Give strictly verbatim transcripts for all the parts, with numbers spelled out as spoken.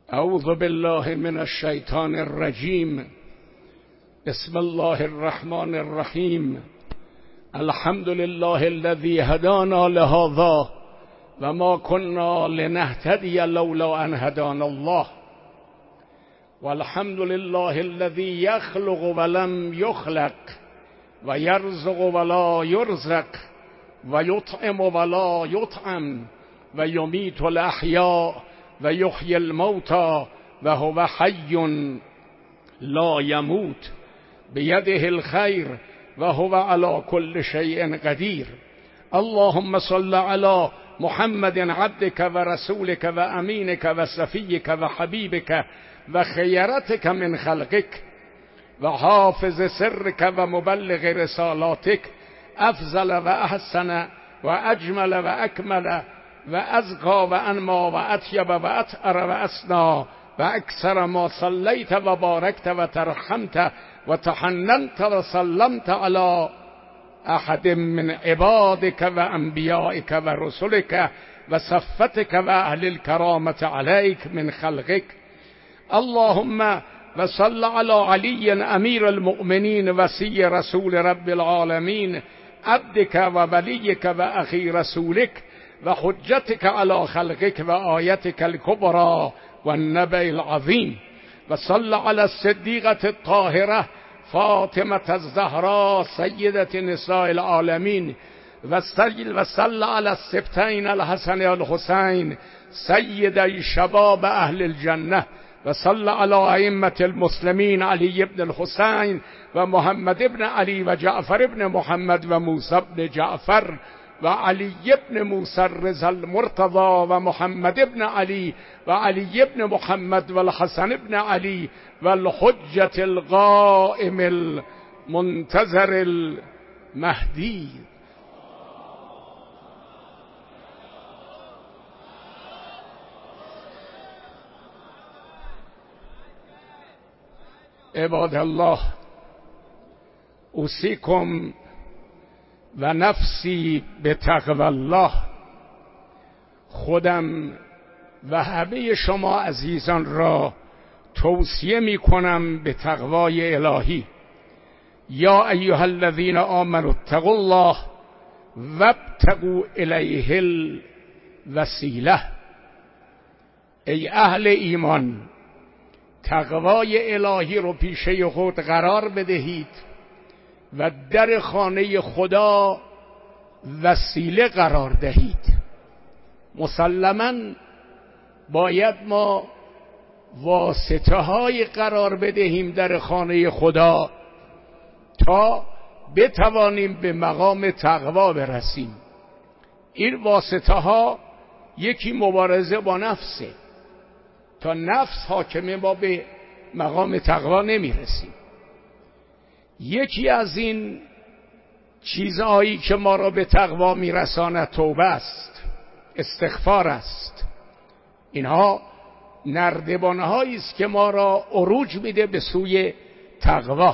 اعوذ بالله من الشیطان الرجیم. بسم الله الرحمن الرحیم. الحمد لله الذي هدانا لهذا و ما كنا لنهتدي لولا ان هدانا الله. والحمد لله الذي يخلق ولم يخلق و يرزق ولا يرزق و يطعم ولا يطعم و يميت الاحياء و یحیی الموتى و هو حی لا يموت بیده الخیر و هو على كل شيء قدیر. اللهم صل على محمد عبدك و رسولك و امینك و صفیك و حبیبك و خیرتك من خلقك و حافظ سرك و مبلغ رسالاتك، افضل و احسن و اجمل و اکمل و ازقا و انما و اطیب و اطهر و اسنا و اکثر ما صلیت و بارکت و ترحمت و تحننت و سلمت علی احد من عبادك و انبیائك و رسلك و صفتك و اهل الكرامة عليك من خلقك. اللهم و صل علی علی امیر المؤمنین وصی رسول رب العالمین، عبدك و ولیك و اخی رسولك و حجتك على خلقك و آیتك الكبرى و النبأ العظیم. و صل علی الصدیقة الطاهرة فاطمة الزهراء سیدة نساء العالمین و صل و صل علی السبتین الحسن الحسین سیدی شباب اهل الجنة. و صل علی ائمة المسلمین علی ابن الحسین و محمد ابن علی و جعفر ابن محمد و موسی ابن جعفر و علی ابن موسی الرضا المرتضی و محمد ابن علی و علی ابن محمد و الحسن ابن علی و الحجة القائم المنتظر المهدی. عباد الله، اوصیکم و نفسی به تقوی الله. خودم و همه شما عزیزان را توصیه می کنم به تقوای الهی. یا ایها الذین آمنوا اتقوا الله وابتغوا الیه الوسیله. ای اهل ایمان، تقوای الهی رو پیشه خود قرار بدهید و در خانه خدا وسیله قرار دهید. مسلماً باید ما واسطه های قرار بدهیم در خانه خدا تا بتوانیم به مقام تقوا برسیم. این واسطه ها یکی مبارزه با نفسه. تا نفس حاکمه ما به مقام تقوا نمیرسیم. یکی از این چیزهایی که ما را به تقوا میرساند توبه است، استغفار است. اینها نردبانهایی است که ما را عروج میده به سوی تقوا.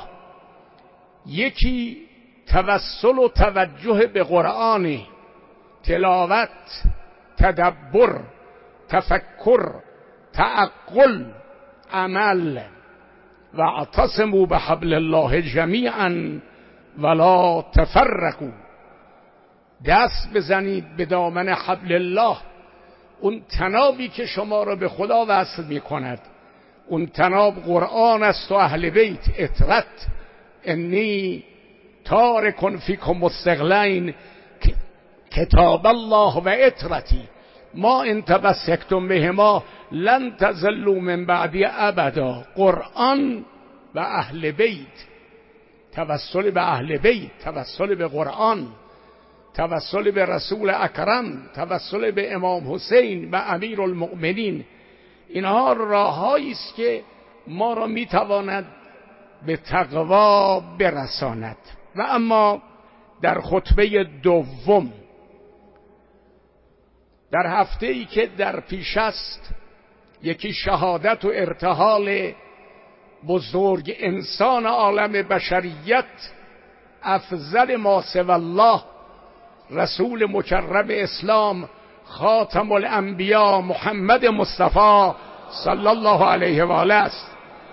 یکی توسل و توجه به قرآن، تلاوت، تدبر، تفکر، تعقل، عمل. و اعتصموا بحبل الله جمیعا ولا تفرقوا. دست بزنید به دامن حبل الله، اون تنابی که شما را به خدا وصل می کند. اون تناب قرآن است و اهل بیت، اطرت. انی تارک فیکم الثقلین کتاب الله و اطرتی ما ان تمسکتم بهما لن تضلوا من بعدی ابدا. قرآن و اهل بیت، توسل به اهل بیت، توسل به قرآن، توسل به رسول اکرم، توسل به امام حسین و امیر المؤمنین. اینها راههایی است که ما را میتواند به تقوا برساند. و اما در خطبه دوم، در هفته ای که در پیش است، یکی شهادت و ارتحال بزرگ انسان عالم بشریت، افضل ما سوی الله، رسول مکرم اسلام، خاتم الانبیا محمد مصطفی صلی الله علیه و آله است.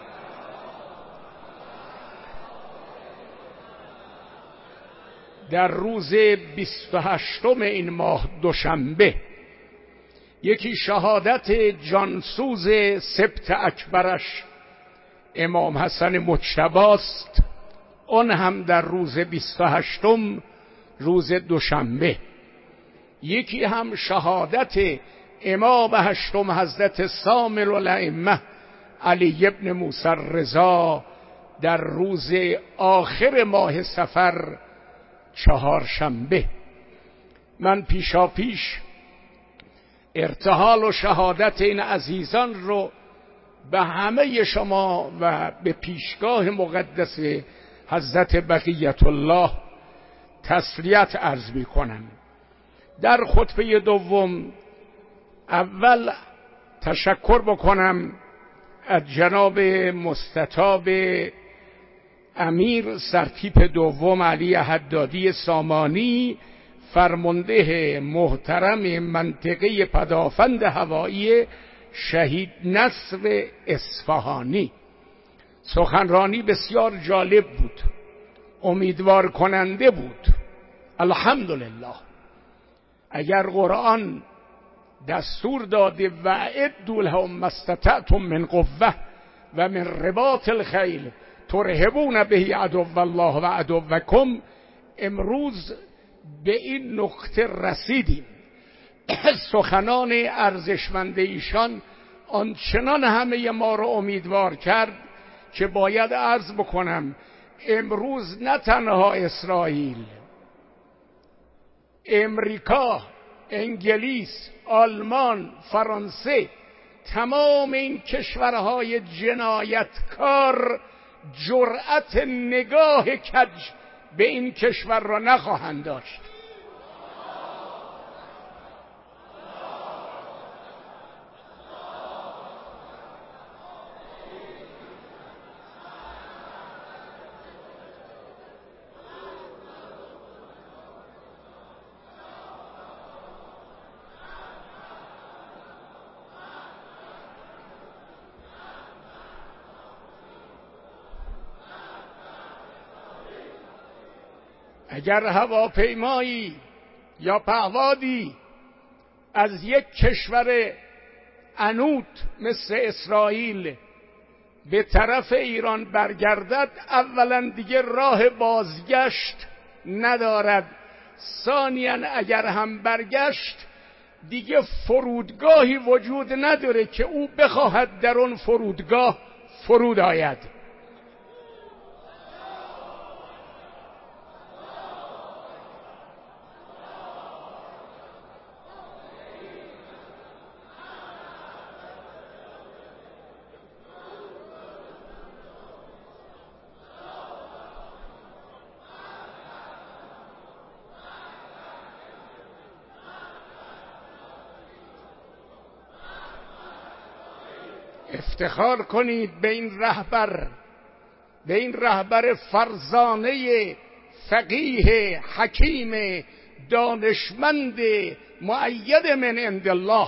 در روز بیست و هشتم این ماه دوشنبه یکی شهادت جانسوز سبط اکبرش امام حسن مجتبی است، آن هم در روز بیست و هشتم روز دوشنبه. یکی هم شهادت امام هشتم حضرت سامل الائمه علی ابن موسی رضا در روز آخر ماه صفر چهارشنبه. من پیشا پیش ارتحال و شهادت این عزیزان رو به همه شما و به پیشگاه مقدس حضرت بقیت الله تسلیت عرض می کنم. در خطبه دوم اول تشکر بکنم از جناب مستطاب امیر سرتیپ دوم علی حدادی سامانی، فرمانده محترم منطقه پدافند هوایی شهید نصر اصفهانی. سخنرانی بسیار جالب بود، امیدوار کننده بود. الحمدلله. اگر قرآن دستور داده و اعدوا لهم ما استطعتم من قوة و من رباط الخیل ترهبون به عدو الله و عدوکم، امروز به این نقطه رسیدیم. سخنان ارزشمند ایشان آنچنان همه ما را امیدوار کرد که باید عرض بکنم امروز نه تنها اسرائیل، امریکا، انگلیس، آلمان، فرانسه، تمام این کشورهای جنایتکار جرأت نگاه کج به این کشور را نخواهند داشت. اگر هواپیمایی یا پهپادی از یک کشور عنود مثل اسرائیل به طرف ایران برگردد، اولا دیگه راه بازگشت ندارد، ثانیاً اگر هم برگشت دیگه فرودگاهی وجود نداره که او بخواهد در اون فرودگاه فرود آید. افتخار کنید به این رهبر، به این رهبر فرزانه فقیه حکیم دانشمند مؤید من عند الله.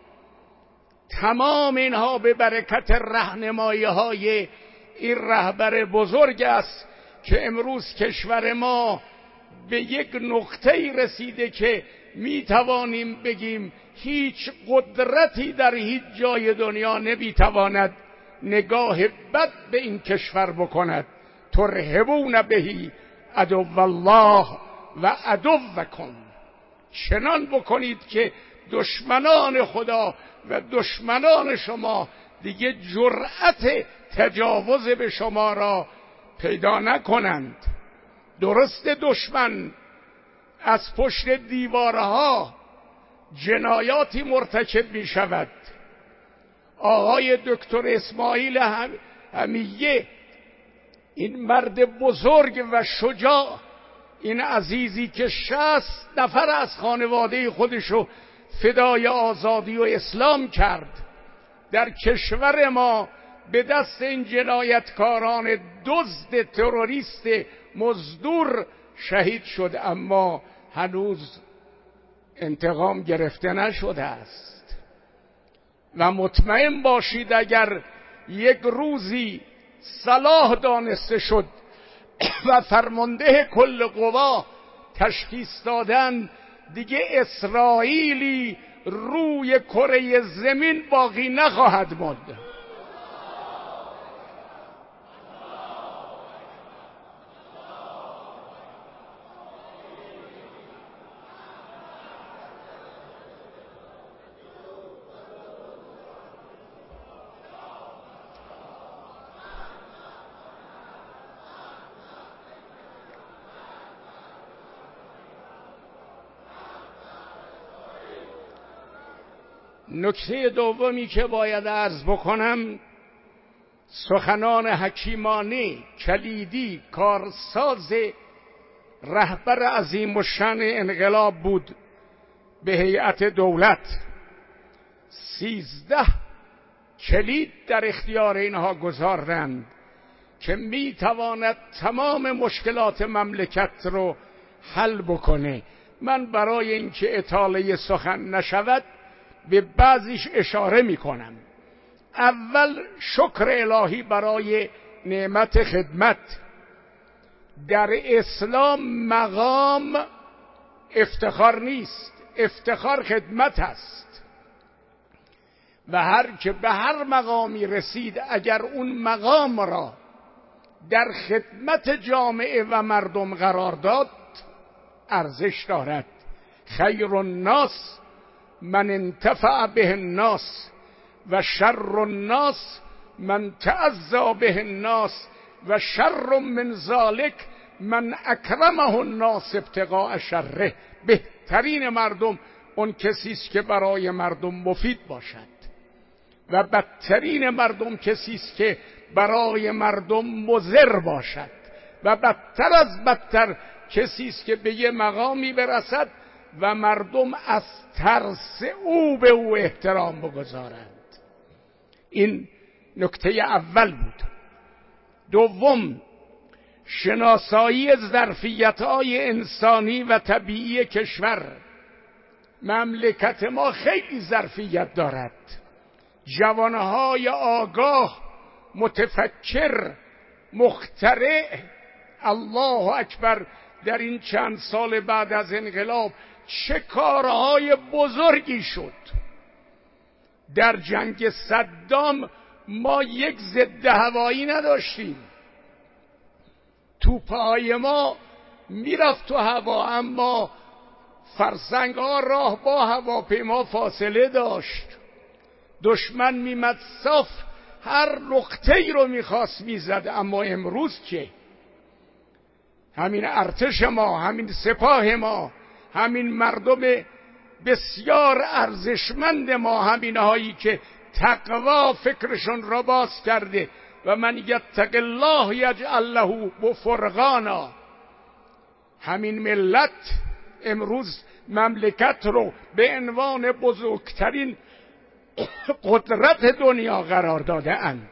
تمام اینها به برکت راهنمایی های این رهبر بزرگ است که امروز کشور ما به یک نقطه‌ای رسیده که می توانیم بگیم هیچ قدرتی در هیچ جای دنیا نمی تواند نگاه بد به این کشور بکند. ترهبون بهی عدو الله و عدوکم، چنان بکنید که دشمنان خدا و دشمنان شما دیگه جرأت تجاوز به شما را پیدا نکنند. درست دشمن از پشت دیوارها جنایاتی مرتکب می شود. آقای دکتر اسماعیل حمیه، این مرد بزرگ و شجاع، این عزیزی که شصت نفر از خانواده خودشو فدای آزادی و اسلام کرد، در کشور ما به دست این جنایتکاران دزد تروریست مزدور شهید شد، اما هنوز انتقام گرفته نشده است. و مطمئن باشید اگر یک روزی صلاح دانسته شد و فرمانده کل قوا تشخیص دادن، دیگه اسرائیلی روی کره زمین باقی نخواهد ماند. نکته دومی که باید عرض بکنم، سخنان حکیمانه کلیدی کارساز رهبر عظیم الشأن انقلاب بود به هیئت دولت. سیزده کلید در اختیار اینها گذاردند که می تواند تمام مشکلات مملکت رو حل بکنه. من برای اینکه اطاله سخن نشود به بعضیش اشاره می کنم. اول شکر الهی برای نعمت خدمت. در اسلام مقام افتخار نیست، افتخار خدمت است و هر که به هر مقامی رسید اگر اون مقام را در خدمت جامعه و مردم قرار داد ارزش دارد. خیر الناس من انتفع به الناس و شر الناس من تعزا به الناس و شر من ذلک من اکرمه الناس ابتغاء شره. بهترین مردم اون کسی است که برای مردم مفید باشد و بدترین مردم کسی است که برای مردم مضر باشد و بدتر از بدتر کسی است که به یه مقامی برسد و مردم از ترس او به او احترام بگذارند. این نکته اول بود. دوم، شناسایی ظرفیت‌های انسانی و طبیعی کشور. مملکت ما خیلی ظرفیت دارد. جوانهای آگاه، متفکر، مخترع، الله اکبر، در این چند سال بعد از انقلاب چه کارهای بزرگی شد. در جنگ صدام ما یک ضد هوایی نداشتیم، توپهای ما میرفت تو هوا، اما فرسنگ ها راه با هواپیما فاصله داشت. دشمن میمد صاف هر نقطه‌ای رو میخواست میزد. اما امروز که همین ارتش ما، همین سپاه ما، همین مردم بسیار ارزشمند ما، همین هایی که تقوا فکرشون را باز کرده و من یتق الله یجعل له فرقانا، همین ملت امروز مملکت رو به عنوان بزرگترین قدرت دنیا قرار داده اند.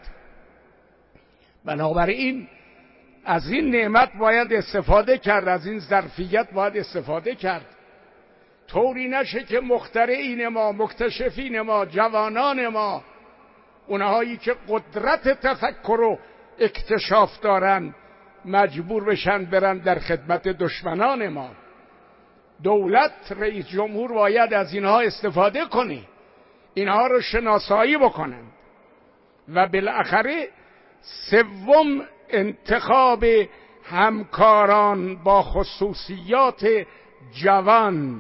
بنابراین از این نعمت باید استفاده کرد، از این ظرفیت باید استفاده کرد. طوری نشه که مخترعین ما، مکتشفین ما، جوانان ما، اونهایی که قدرت تفکر و اکتشاف دارن، مجبور بشن برن در خدمت دشمنان ما. دولت، رئیس جمهور باید از اینها استفاده کنه، اینها رو شناسایی بکنن. و بالاخره سوم، انتخاب همکاران با خصوصیات جوان،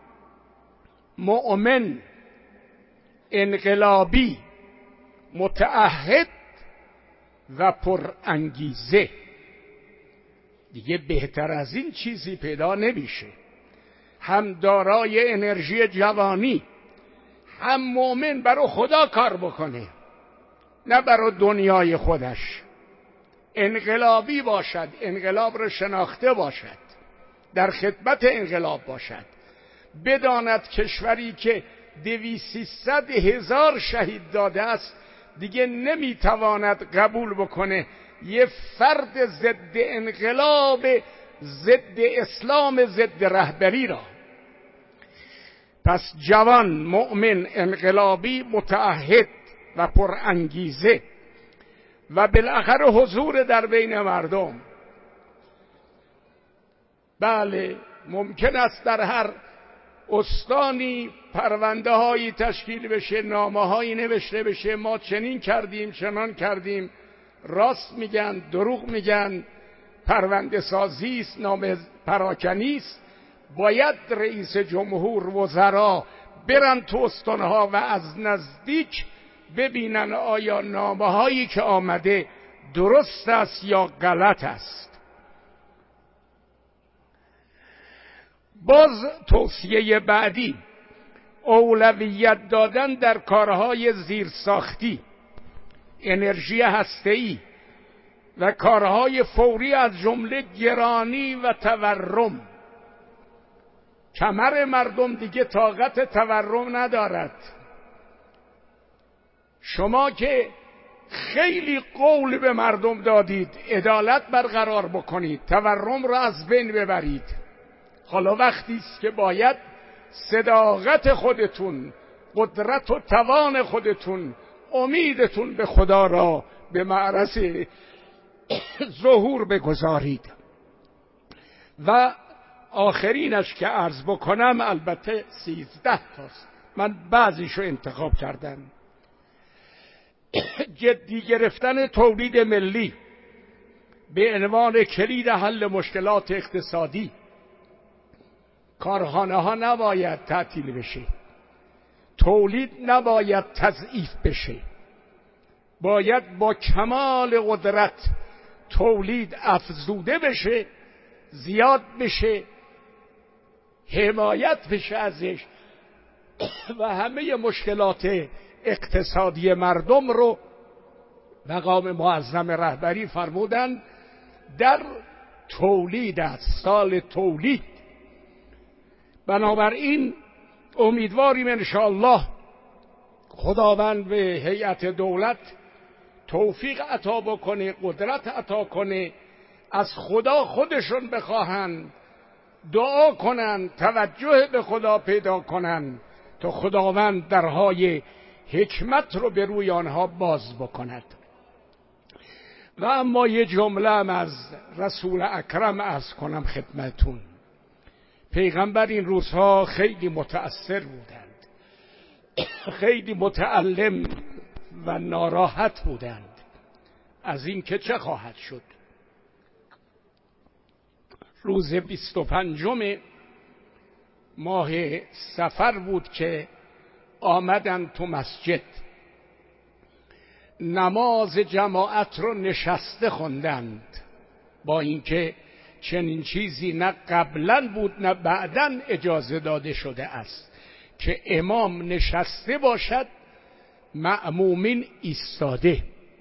مؤمن، انقلابی، متعهد و پر انگیزه. دیگه بهتر از این چیزی پیدا نمیشه. هم دارای انرژی جوانی، هم مؤمن برای خدا کار بکنه نه برای دنیای خودش. انقلابی باشد، انقلاب رو شناخته باشد، در خدمت انقلاب باشد، بداند کشوری که دویست هزار شهید داده است دیگه نمیتواند قبول بکنه یه فرد ضد انقلاب، ضد اسلام، ضد رهبری را. پس جوان، مؤمن، انقلابی، متعهد و پرانگیزه و بالاخره حضور در بین مردم. بله، ممکن است در هر استانی پرونده هایی تشکیل بشه، نامه هایی نوشته بشه، ما چنین کردیم چنان کردیم، راست میگن دروغ میگن، پرونده سازی است، نامه پراکنی است. باید رئیس جمهور، وزرا برن تو استانها و از نزدیک ببینن آیا نامه هایی که آمده درست است یا غلط است. باز توصیه بعدی، اولویت دادن در کارهای زیرساختی، انرژی هسته‌ای و کارهای فوری از جمله گرانی و تورم. کمر مردم دیگه طاقت تورم ندارد. شما که خیلی قول به مردم دادید عدالت برقرار بکنید، تورم را از بین ببرید، حالا وقتی است که باید صداقت خودتون، قدرت و توان خودتون، امیدتون به خدا را به معرض ظهور بگذارید. و آخرینش که عرض بکنم، البته سیزده تاست، من بعضیشو انتخاب کردم. جدی گرفتن تولید ملی به عنوان کلید حل مشکلات اقتصادی. کارخانه ها نباید تعطیل بشه، تولید نباید تضعیف بشه، باید با کمال قدرت تولید افزوده بشه، زیاد بشه، حمایت بشه ازش و همه مشکلات اقتصادی مردم رو مقام معظم رهبری فرمودن در تولید است، سال تولید. بنابراین امیدواریم انشاءالله خداوند به هیئت دولت توفیق عطا بکنه، قدرت عطا کنه، از خدا خودشون بخواهن، دعا کنن، توجه به خدا پیدا کنن تا خداوند درهای حکمت رو به روی آنها باز بکند. و اما یه جمله هم از رسول اکرم عرض کنم خدمتون. پیغمبر این روزها خیلی متأثر بودند، خیلی متألم و ناراحت بودند از این که چه خواهد شد. روز بیست و پنجم ماه صفر بود که آمدن تو مسجد، نماز جماعت رو نشسته خوندند، با اینکه چنین چیزی نه قبلا بود نه بعداً اجازه داده شده است که امام نشسته باشد، مأمومین ایستاده.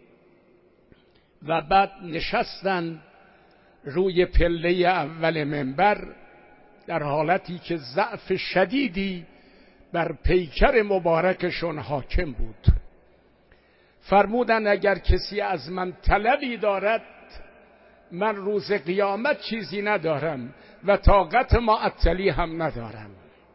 و بعد نشستن روی پله اول منبر در حالتی که ضعف شدیدی بر پیکر مبارکشون حاکم بود. فرمودن اگر کسی از من طلبی دارد، من روز قیامت چیزی ندارم و طاقت معطلی هم ندارم.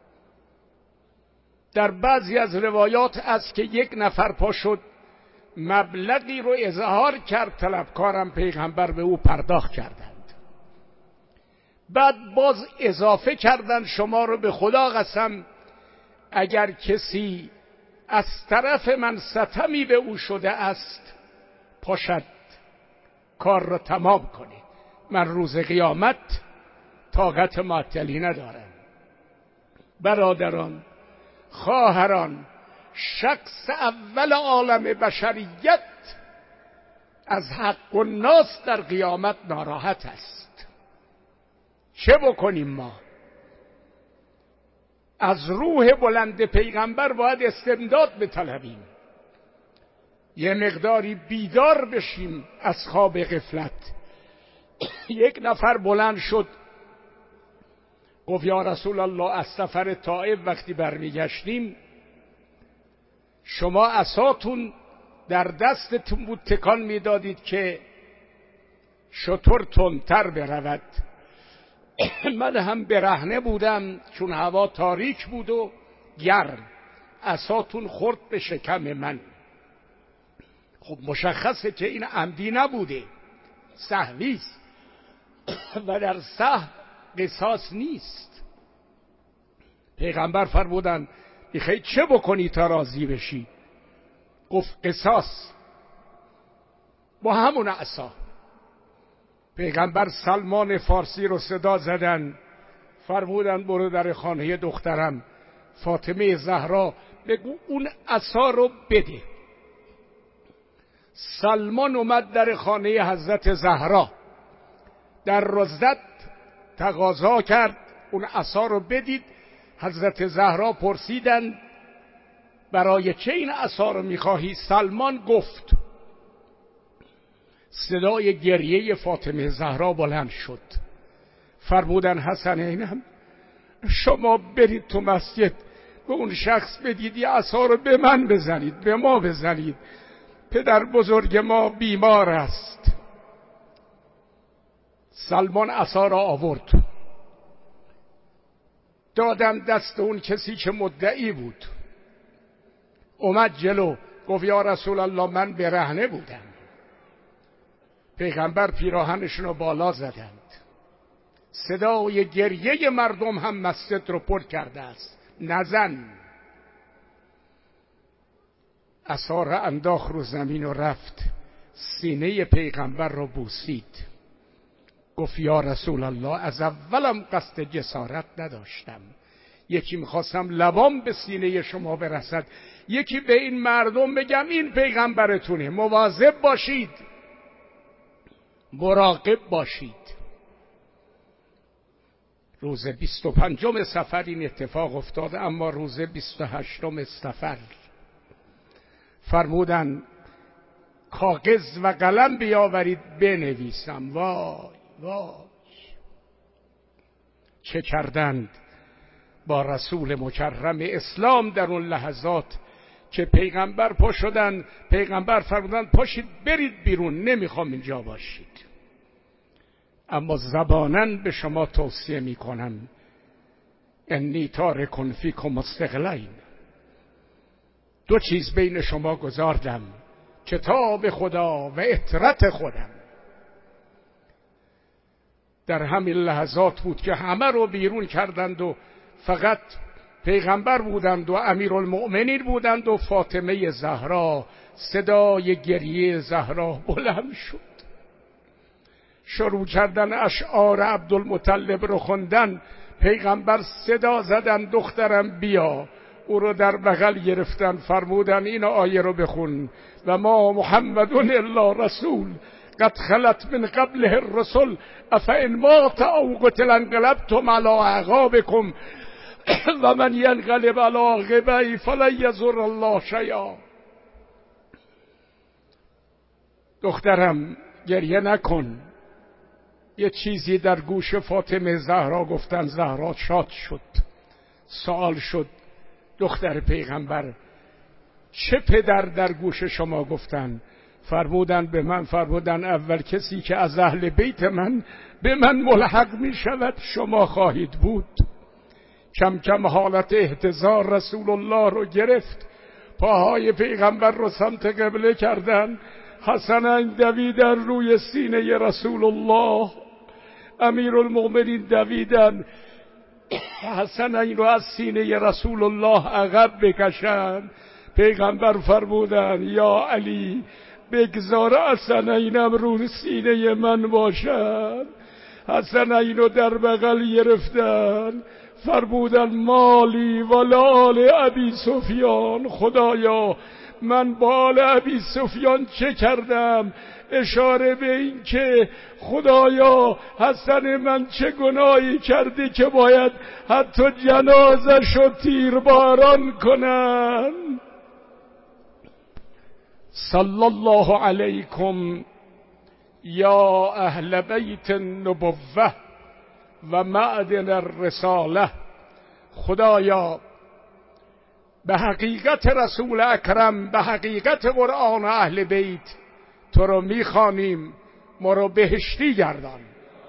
در بعضی از روایات است که یک نفر پا شد مبلغی رو اظهار کرد، طلبکارم پیغمبر به او پرداخت کردند. بعد باز اضافه کردند شما رو به خدا قسم اگر کسی از طرف من ستمی به او شده است پاشد کار را تمام کنه، من روز قیامت طاقت معطلی ندارم. برادران، خواهران، شخص اول عالم بشریت از حق و ناس در قیامت ناراحت است. چه بکنیم ما؟ از روح بلند پیغمبر باید استمداد بطلبیم، یه مقداری بیدار بشیم از خواب غفلت. یک نفر بلند شد گفت یا رسول الله، از سفر طائف وقتی برمیگشتیم شما عصاتون در دستتون بود تکان میدادید که شتر تندتر برود. من هم برهنه بودم چون هوا تاریک بود و گر عصاتون خورد به شکم من. خب مشخصه که این عمدی نبوده، سهوی است و در سهو قصاص نیست. پیغمبر فرمودن میخوای چه بکنی تا راضی بشی؟ گفت قصاص با همون عصا. پیغمبر سلمان فارسی رو صدا زدن، فرمودن برو در خانه دخترم فاطمه زهرا بگو اون عصا رو بده. سلمان اومد در خانه حضرت زهرا، در رو زد، تقاضا کرد اون عصا رو بدید. حضرت زهرا پرسیدند برای چه این عصا رو میخواهی؟ سلمان گفت. صدای گریه فاطمه زهرا بلند شد. فرمودن حسنینم شما برید تو مسجد به اون شخص بدید یه عصا رو به من بزنید، به ما بزنید، پدر بزرگ ما بیمار است. سلمان عصا را آورد، دادم دست اون کسی که مدعی بود. اومد جلو گفت یا رسول الله من برهنه بودم. پیغمبر پیراهنشون رو بالا زدند. صدای گریه مردم هم مسجد رو پر کرده است. نزن. عصا را انداخت رو زمین و رفت، سینه پیغمبر رو بوسید. گفت یا رسول الله از اولم قصد جسارت نداشتم، یکی میخواستم لبام به سینه شما برسد، یکی به این مردم بگم این پیغمبرتونه، مواظب باشید، مراقب باشید. روز بیست و پنجم صفر این اتفاق افتاد، اما روز بیست و هشتم صفر فرمودن کاغذ و قلم بیاورید بنویسم. وای وای چه کردند با رسول مکرم اسلام در اون لحظات که پیغمبر پا شدن. پیغمبر فرمودن پاشید برید بیرون، نمیخوام اینجا باشید. اما زباناً به شما توصیه میکنم انی تارک فیکم الثقلین، دو چیز بین شما گذاردم، کتاب خدا و اطرت خودم. در همین لحظات بود که همه رو بیرون کردند و فقط پیغمبر بودند و امیرالمؤمنین بودند و فاطمه زهرا. صدای گریه زهرا بلند شد، شروع کردن اشعار عبدالمطلب رو خوندن. پیغمبر صدا زدن دخترم بیا، او رو در بغل گرفتن، فرمودن این آیه رو بخون و ما محمد الا رسول قد خلت من قبله الرسل افئن مات او قتل انقلبتم علی اعقابکم و من ینقلب علی عقبیه فلن یضر الله شیئا. دخترم گریه نکن. یه چیزی در گوش فاطمه زهرا گفتن. زهرا شاد شد. سوال شد دختر پیغمبر چه پدر در گوش شما گفتن؟ فرمودن به من فرمودن اول کسی که از اهل بیت من به من ملحق می شود شما خواهید بود. کم کم حالت احتضار رسول الله رو گرفت، پاهای پیغمبر رو سمت قبله کردن. حسنین دویدن روی سینه رسول الله، امیرالمؤمنین دویدن حسنین رو از سینه رسول الله عقب بکشن. پیغمبر فرمودن یا علی بگذار حسنینم رو سینه من باشد. حسنین رو در بغل گرفتن، فرمودن مالی ولال ابی سفیان، خدایا من بال ابی سفیان چه کردم؟ اشاره به این که خدایا حسن من چه گناهی کرده که باید حتی جنازش رو تیرباران کنن. صلی الله علیکم یا اهل بیت النبوه و معدن الرساله. خدایا به حقیقت رسول اکرم، به حقیقت قرآن اهل بیت تو رو میخوانیم، ما رو بهشتی گردان.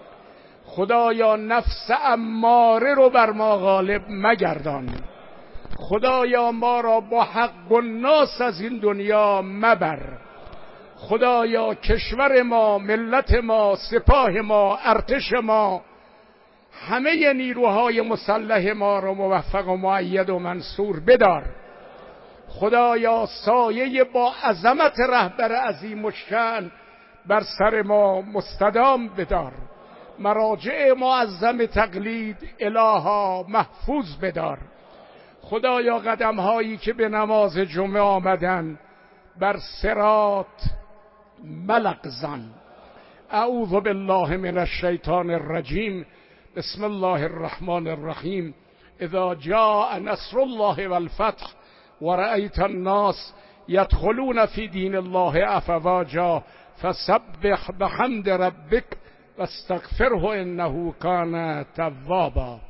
خدایا نفس اماره رو بر ما غالب مگردان. خدایا ما را با حق و ناس از این دنیا مبر. خدایا کشور ما، ملت ما، سپاه ما، ارتش ما، همه نیروهای مسلح ما را موفق و مؤید و منصور بدار. خدایا سایه با عظمت رهبر عظیم الشأن بر سر ما مستدام بدار. مراجع معظم تقلید الها محفوظ بدار. خدایا قدم هایی که به نماز جمعه آمدن بر صراط ملغزان. اعوذ بالله من الشیطان الرجیم. بسم الله الرحمن الرحیم. اذا جاء نصر الله والفتح ورأيت الناس يدخلون في دين الله افواجا فسبح بحمد ربك واستغفره انه كان توابا.